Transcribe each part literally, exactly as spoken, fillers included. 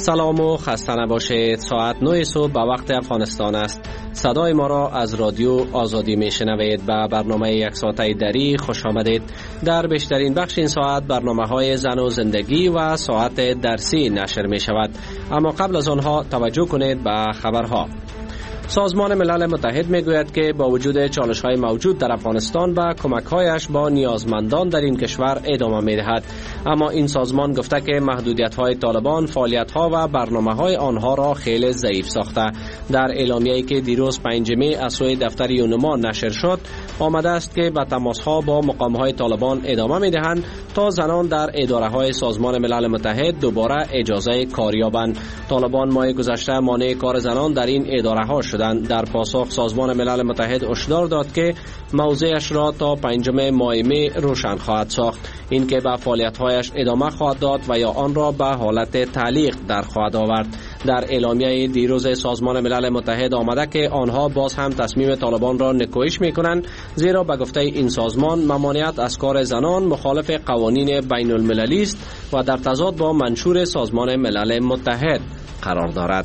سلام و خسته نباشید. ساعت نه صبح به وقت افغانستان است. صدای ما را از رادیو آزادی میشنوید. به برنامه یک ساعته دری خوش آمدید. در بیشترین بخش این ساعت برنامه های زن و زندگی و ساعت درسی نشر می شود. اما قبل از آنها توجه کنید به خبرها. سازمان ملل متحد میگوید که با وجود چالش‌های موجود در افغانستان به کمک‌هایش با نیازمندان در این کشور ادامه می‌دهد، اما این سازمان گفته که محدودیت‌های طالبان فعالیت‌ها و برنامه‌های آنها را خیلی ضعیف ساخته. در اعلامیه‌ای که دیروز پنجمی از سوی دفتر یونما نشر شد، آمده است که به تماس‌ها با مقام‌های طالبان ادامه می‌دهند تا زنان در اداره‌های سازمان ملل متحد دوباره اجازه کار یابند. طالبان ماه گذشته مانع کار زنان در این اداره‌ها شدند. در پاسخ سازمان ملل متحد هشدار داد که موضعش را تا پنجم ماه می روشن خواهد ساخت، این که به فعالیت‌هایش ادامه خواهد داد و یا آن را به حالت تعلیق در خواهد آورد. در اعلامیه دیروز سازمان ملل متحد آمده که آنها باز هم تصمیم طالبان را نکوهش می‌کنند، زیرا به گفته این سازمان ممانعت از کار زنان مخالف قوانین بین المللی است و در تضاد با منشور سازمان ملل متحد قرار دارد.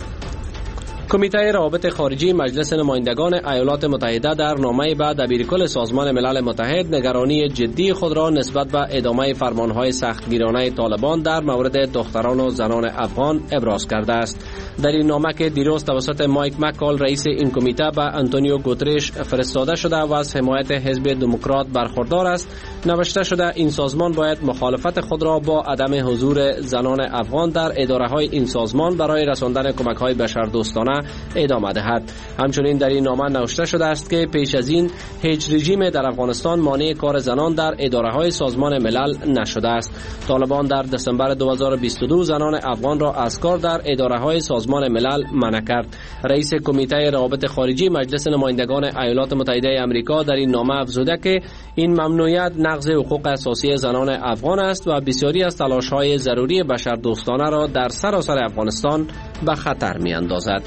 کمیته روابط خارجی مجلس نمایندگان ایالات متحده در نامه به دبیرکل سازمان ملل متحد نگرانی جدی خود را نسبت به ادامه فرمانهای سختگیرانه طالبان در مورد دختران و زنان افغان ابراز کرده است. در این نامه که دیروز توسط مایک مکال رئیس این کمیته به آنتونیو گوترش فرستاده شده و از حمایت حزب دموکرات برخوردار است، نوشته شده این سازمان باید مخالفت خود را با عدم حضور زنان افغان در اداره‌های این سازمان برای رساندن کمک‌های بشردوستانه ادامه دهد. همچنین در این نامه نوشته شده است که پیش از این هیچ رژیم در افغانستان مانع کار زنان در اداره‌های سازمان ملل نشده است. طالبان در دسامبر دو هزار و بیست و دو زنان افغان را از کار در اداره‌های سازمان ملل منع کرد. رئیس کمیته روابط خارجی مجلس نمایندگان ایالات متحده آمریکا در این نامه افزوده که این ممنوعیت نقض حقوق اساسی زنان افغان است و بسیاری از تلاش‌های ضروری بشردوستانه را در سراسر افغانستان به خطر می‌اندازد.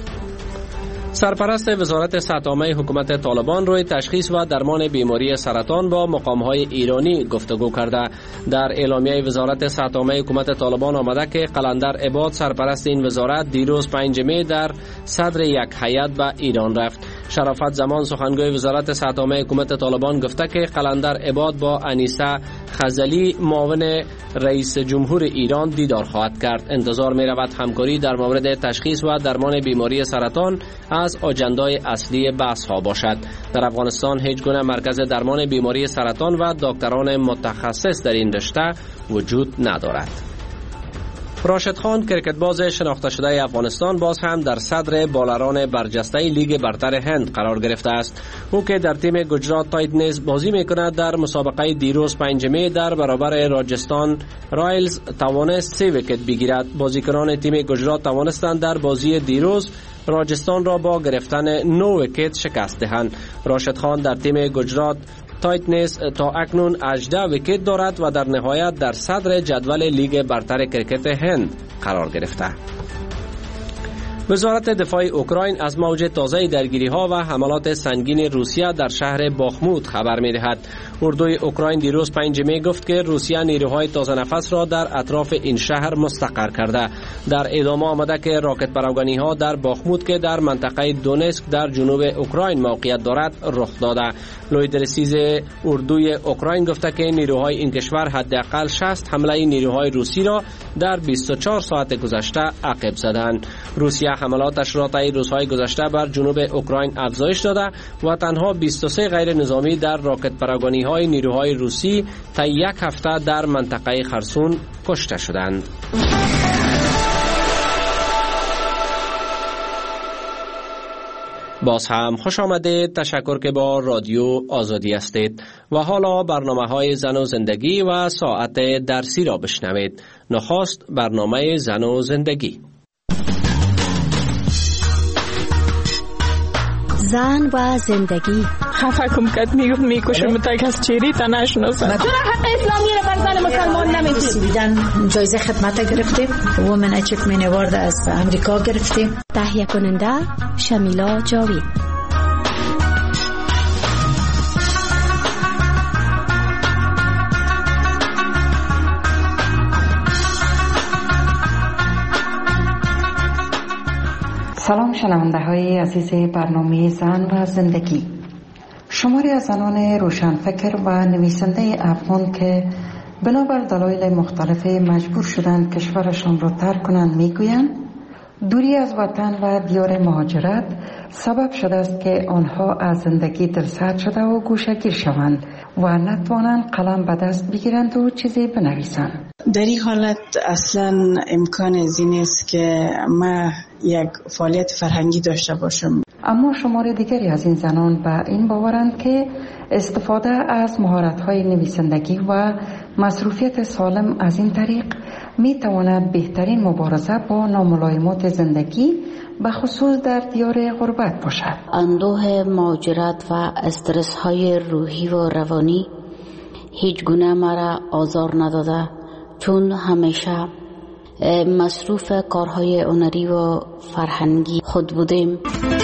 سرپرست وزارت صحت عامه حکومت طالبان روی تشخیص و درمان بیماری سرطان با مقام‌های ایرانی گفتگو کرده. در اعلامیه وزارت صحت عامه حکومت طالبان آمده که قلندر عباد سرپرست این وزارت دیروز پنجمی در صدر یک هیئت به ایران رفت. شرافت زمان سخنگوی وزارت صحت عامه حکومت طالبان گفته که قلندر عباد با انیسه خزلی معاون رئیس جمهور ایران دیدار خواهد کرد. انتظار می رود همکاری در مورد تشخیص و درمان بیماری سرطان از آجندای اصلی بحث ها باشد. در افغانستان هیچ گونه مرکز درمان بیماری سرطان و دکتران متخصص در این رشته وجود ندارد. راشد خان کرکتباز شناخته شده افغانستان باز هم در صدر بالران برجسته لیگ برتر هند قرار گرفته است. او که در تیم گجرات تایتنز بازی میکند در مسابقه دیروز پنجمی در برابر راجستان رایلز توانست سه ویکت بگیرد. بازیکنان تیم گجرات توانستند در بازی دیروز راجستان را با گرفتن نه ویکت شکست دهند. راشد خان در تیم گجرات تایتنز تا اکنون هجده ویکت دارد و در نهایت در صدر جدول لیگ برتر کرکت هند قرار گرفته. وزارت دفاع اوکراین از موج تازه درگیری‌ها و حملات سنگین روسیه در شهر باخموت خبر می‌دهد. اردوی اوکراین دیروز پنجمی گفت که روسیه نیروهای تازه نفس را در اطراف این شهر مستقر کرده. در ادامه آمده که راکت پراگانی‌ها در باخموت که در منطقه دونسک در جنوب اوکراین موقعیت دارد رخ داده. لویدرسیز اردوی اوکراین گفته که نیروهای این کشور حداقل شصت حمله نیروهای روسی را در بیست و چهار ساعت گذشته عقب زدند. روسیه حملاتش را طی روزهای گذشته بر جنوب اوکراین افزایش داده و تنها بیست و سه غیر نظامی در راکت پراگانی‌های نیروهای روسی طی یک هفته در منطقه خرسون کشته شدند. باز هم خوش آمدید. تشکر که با رادیو آزادی هستید و حالا برنامه های زن و زندگی و ساعت درسی را بشنوید. نخست برنامه زن و زندگی. زن و زندگی. خفه کم کت میگفت میکشم تا کس چیری تا نشناسم. چرا حق اسلامی رو بر زن مسلمان نمیدید؟ بیدن جایزه خدمت گرفتیم. وومن اچیومنت اوارد از امریکا گرفتیم. تهیه کننده شمیلا جاوید. شنونده های عزیز برنامه زن و زندگی، شماری از زنان روشنفکر و نویسنده افغان که بنابر دلایل مختلف مجبور شدند کشورشان را ترک کنند میگویند دوری از وطن و دیار مهاجرت سبب شده است که آنها از زندگی دلسرد شده و گوشه‌گیر شوند و نتوانند قلم به دست بگیرند و چیزی بنویسند. در این حالت اصلا امکان از این است که ما یک فعالیت فرهنگی داشته باشم. اما شمار دیگری از این زنان به این باورند که استفاده از مهارت‌های نویسندگی و مصروفیت سالم از این طریق می تواند بهترین مبارزه با ناملایمات زندگی به خصوص در دیار غربت باشد. اندوه مهاجرت و استرس های روحی و روانی هیچ گونه مرا آزار نداده، چون همیشه مصروف کارهای هنری و فرهنگی خود بودیم.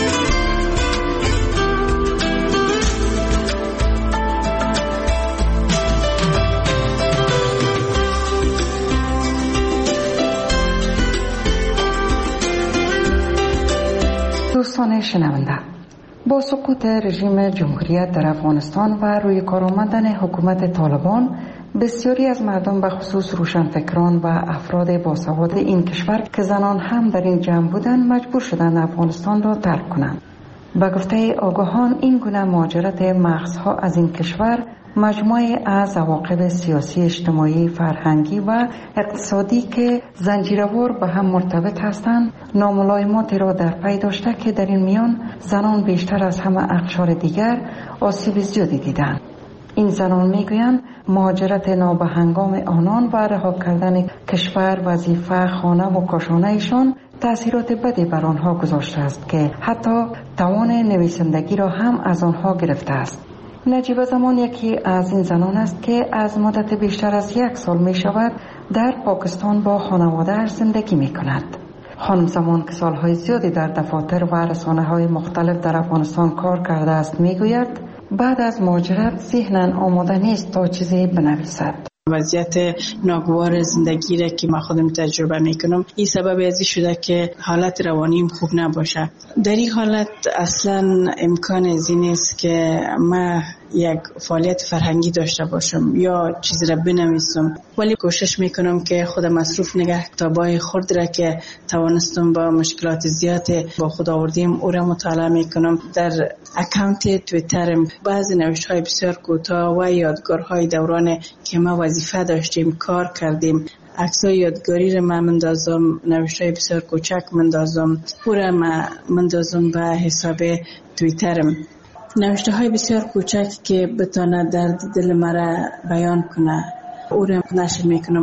دوستان شنونده، با سقوط رژیم جمهوریت در افغانستان و روی کار آمدن حکومت طالبان، بسیاری از مردم به خصوص روشنفکران و افراد باسواد این کشور که زنان هم در این جمع بودند مجبور شدند افغانستان را ترک کنند. به گفته آگاهان این گونه مهاجرت مغزها از این کشور مجموعه از عواقب سیاسی، اجتماعی، فرهنگی و اقتصادی که زنجیروار به هم مرتبط هستند ناملایماتی را در پی داشته که در این میان زنان بیشتر از همه اقشار دیگر آسیب زیادی دیدند. این زنان میگویند مهاجرت نابهنگام آنان و رها کردن کشور، وظیفه، خانه و کاشانه ایشان تأثیرات بدی بر آنها گذاشته است که حتی توان نویسندگی را هم از آنها گرفته است. نجیب زمان یکی از این زنان است که از مدت بیشتر از یک سال می شود در پاکستان با خانواده‌اش زندگی می کند. خانم زمان که سالهای زیادی در دفاتر و رسانه‌های مختلف در افغانستان کار کرده است می گوید بعد از مهاجرت ذهناً آماده نیست تا چیزی بنویسد. وضعیت ناگوار زندگی را که ما خودم تجربه میکنم این سبب ازی شده که حالت روانیم خوب نباشه. در این حالت اصلا امکان از این است که ما یک فعالیت فرهنگی داشته باشم یا چیزی را بنویسم، ولی کوشش میکنم که خودم مصروف نگه کتابای خرد را که توانستم با مشکلات زیاد با خود آوردیم او را مطالعه میکنم. در اکانت توییترم بعضی نوشتهای بسیار کوتاه و یادگارهای دوران که ما وظیفه داشتیم کار کردیم، عکسای یادگاری را من مندازم، نوشتهای بسیار کوچک مندازم، او را من مندازم به حساب توییترم. نوشته های بسیار کوچک که بتانه درد دل مرا بیان کنه او را نشر میکنم.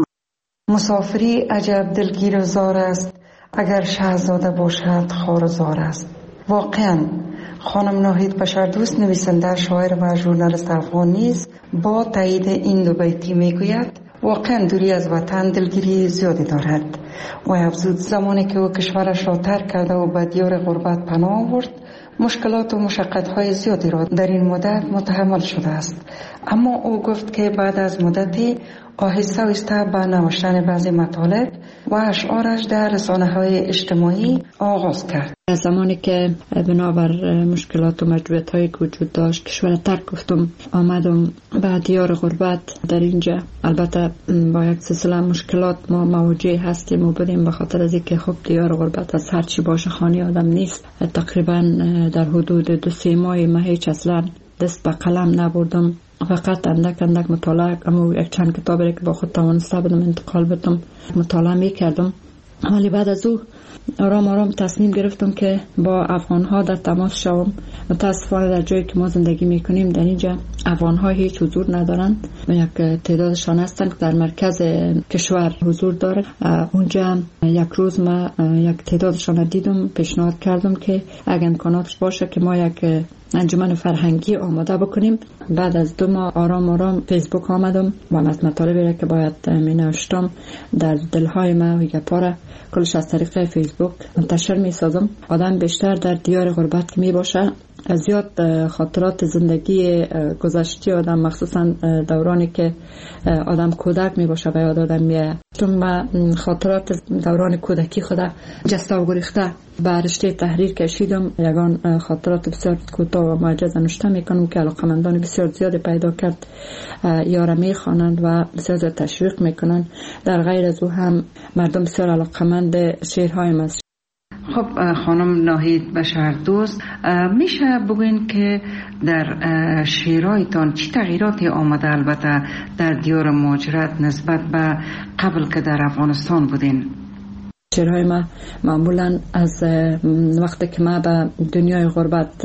مسافری عجب دلگیر و زار است، اگر شهزاده باشد خارزار است. واقعا خانم ناهید بشردوست، نویسنده، شاعر و ژورنالیست افغان نیز با تایید این دو بیتی میگوید واقعا دوری از وطن دلگیری زیادی دارد و افزود زمانی که او کشورش را ترک کرده و به دیار غربت پناه آورد مشکلات و مشقت‌های زیادی را در این مدت متحمل شده است، اما او گفت که بعد از مدتی آهسته آهسته به نوشتن بعضی مطالب و اشعارش در رسانه‌های اجتماعی آغاز کرد. از زمانی که بنابر مشکلات و مجبوریت‌هایی که وجود داشت کشور ترک گفتم آمدم به دیار غربت. در اینجا البته با یک سلسله مشکلات ما مواجه هستیم و بودیم به خاطر از اینکه خب دیار غربت از هر چی باشه خانه آدم نیست. تقریبا در حدود دو سه ماه ما هیچ اصلا دست به قلم نبردم، فقط اندک اندک مطالعه، اما یک چند کتابی که با خود توانسته بودم انتقال بدم مطالعه میکردم. ولی بعد از او آرام آرام تصمیم گرفتم که با افغان‌ها در تماس شوم. متاسفانه در جایی که ما زندگی میکنیم در اینجا افغان‌ها هیچ حضور ندارند و یک تعدادشان هستند که در مرکز کشور حضور دارند. اونجا یک روز ما یک تعدادشان دیدم، پیشنهاد کردم که اگر امکاناتش باشه که ما یک انجمن فرهنگی آماده بکنیم. بعد از دو ماه آرام آرام فیسبوک آمدم و از مطالبی را که باید می نوشتم در دلهای ما و گپا کلش از طریق فیسبوک منتشر می سازم. آدم بیشتر در دیار غربت که می باشه زیاد خاطرات زندگی گذشته آدم، مخصوصا دورانی که آدم کودک می باشه و یاد آدم میاد. چون من خاطرات دوران کودکی خدا جسته و گریخته به رشته تحریر کشیدم. یگان خاطرات بسیار کوتاه و معجز نوشته میکنم که علاقمندان بسیار زیادی پیدا کرد یاره میخوانند و بسیار زیاد تشویق میکنند. در غیر از او هم مردم بسیار علاقمند شعرهای من. خب خانم ناهید بشردوست، میشه بگوین که در شعرهایتان چی تغییراتی آمده البته در دیار مهاجرت نسبت به قبل که در افغانستان بودین؟ شعرهای ما معمولا از وقتی که ما به دنیای غربت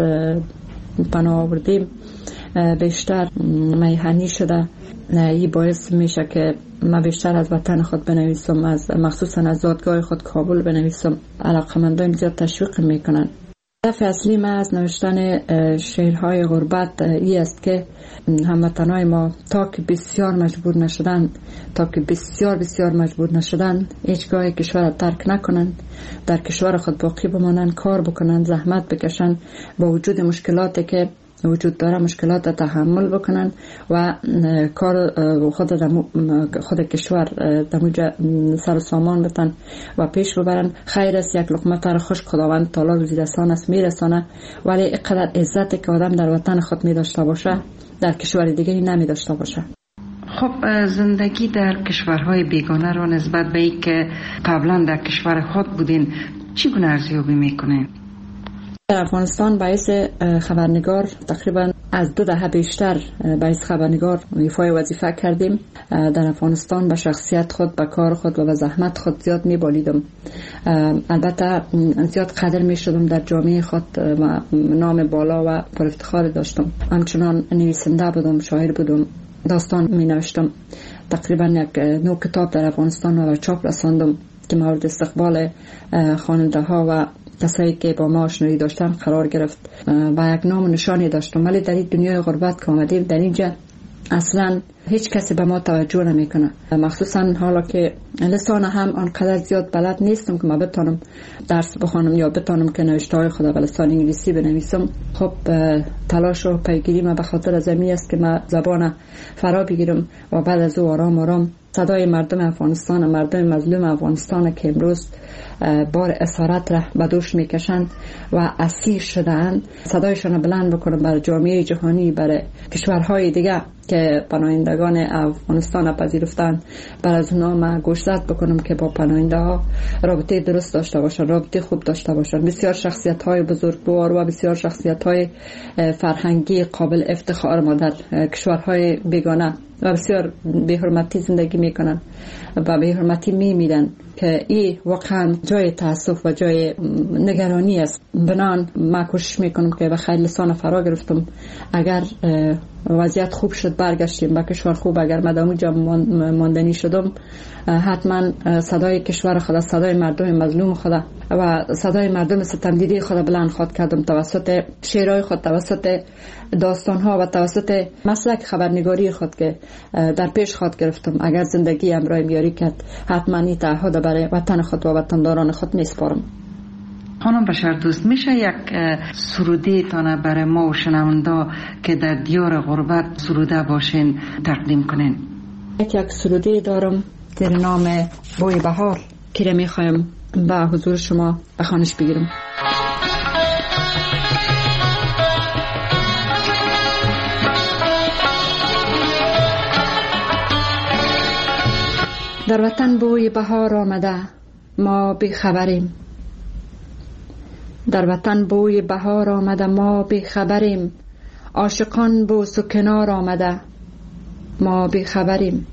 پناه آوردیم بیشتر میهنی شده. این باعث میشه که ما بیشتر از وطن خود بنویسم، از مخصوصا از زادگاه خود کابل بنویسم. علاقمندان زیاد تشویق میکنن. هدف اصلی ما از نوشتن شعرهای غربت ای است که هموطنای ما تا که بسیار مجبور نشدن تا که بسیار بسیار مجبور نشدن هیچگاه کشور را ترک نکنن، در کشور خود باقی بمانن، کار بکنن، زحمت بکشن، با وجود مشکلاتی که وجود داره مشکلات را تحمل بکنن و کار خود خود کشور دموجه سر و سامان بتن و پیش ببرن. خیر است یک لقمه تر خوش خداوند تعالی روزیرسان است میرسانه، ولی اینقدر عزتی که آدم در وطن خود می داشته باشه در کشور دیگری نمی داشته باشه. خب زندگی در کشورهای بیگانه رو نسبت به این که قبلا در کشور خود بودین چگونه ارزیابی میکنین؟ در افغانستان باعث خبرنگار تقریبا از دو دهه بیشتر باعث خبرنگار ایفای وظیفه کردیم. در افغانستان به شخصیت خود، به کار خود و به زحمت خود زیاد می‌بالیدم. البته زیاد قدر می‌شدم در جامعه خود و نام بالا و پر افتخار داشتم. همچنان نویسنده بودم، شاعر بودم، داستان می‌نوشتم. تقریبا یک نو کتاب در افغانستان و چاپ رساندم که مورد استقبال خواننده‌ها و کسایی که با ما آشنایی داشتن قرار گرفت و یک نام و نشانی داشتم. ولی در این دنیای غربت که آمدیم در اینجا اصلا هیچ کسی به ما توجه نمیکنه، مخصوصا حالا که لسان هم آنقدر زیاد بلد نیستم که ما بتونم درس بخوانم یا بتونم که نوشته های خدا به لسان انگلیسی بنویسم. خب تلاش و پیگیری ما به خاطر زمین است که ما زبان فرا بگیرم و بعد از او آرام آرام صدای مردم افغانستان، مردم مظلوم افغانستان که امروز بار اسارت را به دوش میکشند و اسیر شدند، صدایشان بلند بکنم بر جامعه جهانی، بر کشورهای دیگه که پناهندگان افغانستان پذیرفتند، بر از اونا ما گوشزد بکنم که با پناهنده ها رابطه درست داشته باشند، رابطه خوب داشته باشند. بسیار شخصیت های بزرگوار و بسیار شخصیت های فرهنگی قابل افتخار ما در کشورهای بیگانه و بسیار به حرمتی زندگی میکنن و به حرمتی میمیرن که این واقعا جای تاسف و جای نگرانی است. بنان ما کوشش میکنم که به خیر لسان فرا گرفتم. اگر وضعیت خوب شد برگشتیم به کشور خوب، اگر مدام اونجا ماندنی شدم حتما صدای کشور خدا، صدای مردم مظلوم خدا و صدای مردم ستمدیده خدا بلند خواد کردم توسط شعرهای خود، توسط داستانها و توسط مسلک خبرنگاری خود که در پیش خود گرفتم. اگر زندگی امرای میاری کرد حتما این تعهد برای وطن خود و وطنداران خود میسپارم. خانم بشردوست، میشه یک سروده تانه برای ما و شنوندا که در دیار غربت سروده باشین تقدیم کنین؟ یک سروده دارم در نام بوی بهار که میخوایم به حضور شما بخوانش بگیرم. در وطن بوی بهار آمده ما بی خبریم، در وطن بوی بهار آمده ما بی خبریم، عاشقان بوس و کنار آمده ما بی خبریم.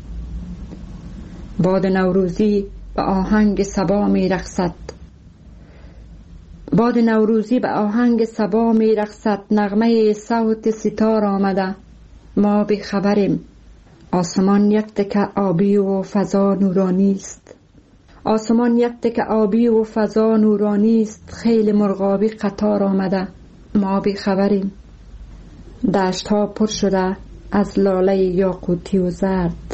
باد نوروزی به آهنگ صبا می رقصد، باد نوروزی به آهنگ صبا می رقصد، نغمه صوت ستار آمده ما بی خبریم. آسمان یک تکه آبی و فضا نورانی است، آسمان یک تکه آبی و فضا نورانی است، خیلی مرغابی قطار آمده ما بی خبریم. دشت ها پر شده از لاله یاقوتی و زرد.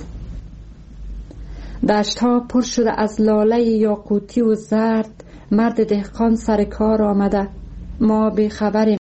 دشت ها پر شده از لاله یاقوتی و زرد. مرد دهقان سر کار آمده. ما بی خبریم.